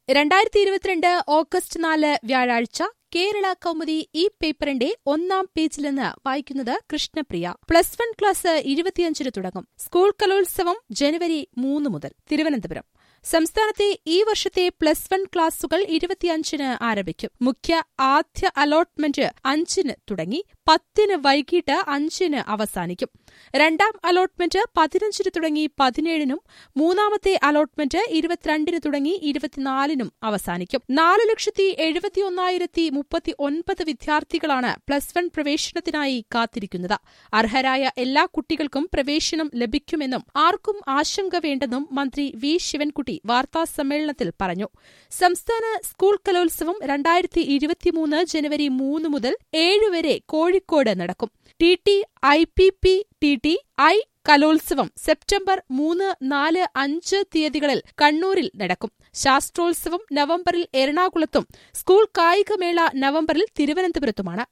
2022 August 4 വ്യാഴാഴ്ച കേരള കൗമുദി ഈ പേപ്പറിന്റെ ഒന്നാം പേജിൽ നിന്ന് വായിക്കുന്നത് കൃഷ്ണപ്രിയ. +1 ക്ലാസ് 25 തുടങ്ങും. സ്കൂൾ കലോത്സവം ജനുവരി 3 മുതൽ. തിരുവനന്തപുരം. സംസ്ഥാനത്തെ ഈ വർഷത്തെ +1 ക്ലാസുകൾ 25 ആരംഭിക്കും. ആദ്യ അലോട്ട്മെന്റ് 5 തുടങ്ങി 10 വൈകിട്ട് 5 അവസാനിക്കും. രണ്ടാം അലോട്ട്മെന്റ് 15 തുടങ്ങി 17 മൂന്നാമത്തെ അലോട്ട്മെന്റ് 22 തുടങ്ങി 24 അവസാനിക്കും. 4,71,039 വിദ്യാർത്ഥികളാണ് +1 പ്രവേശനത്തിനായി കാത്തിരിക്കുന്നത്. അർഹരായ എല്ലാ കുട്ടികൾക്കും പ്രവേശനം ലഭിക്കുമെന്നും ആർക്കും ആശങ്ക വേണ്ടെന്നും മന്ത്രി വി ശിവൻകുട്ടി വാർത്താസമ്മേളനത്തിൽ പറഞ്ഞു. സംസ്ഥാന സ്കൂൾ കലോത്സവം 2023 ജനുവരി 3 മുതൽ 7 വരെ കോഴിക്കോട് നടക്കും. TTIPP കലോത്സവം സെപ്റ്റംബർ 3, 4, 5 തീയതികളിൽ കണ്ണൂരിൽ നടക്കും. ശാസ്ത്രോത്സവം നവംബറിൽ എറണാകുളത്തും സ്കൂൾ കായികമേള നവംബറിൽ തിരുവനന്തപുരത്തുമാണ്.